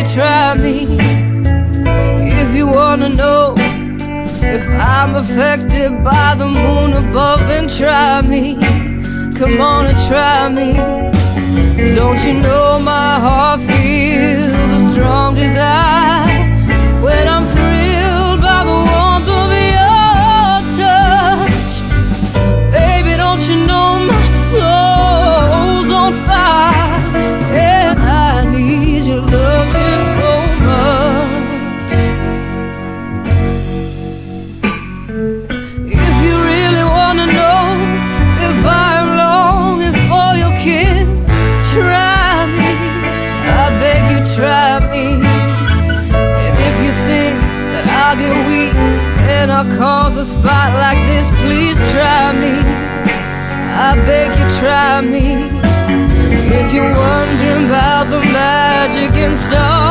try me. If you wanna know if I'm affected by the moon above, then try me. Come on and try me. Don't you know my heart feels a strong desire when I'm thrilled by the warmth of your touch. Baby, don't you know my soul's on fire, and I need your loving so much. If you really wanna know if I'm longing for your kiss, try me, I beg you, try me. And if you think that I'll get weak and I'll cause a spot like this, please try me, I beg you, try me. If you're wondering about the magic in stars,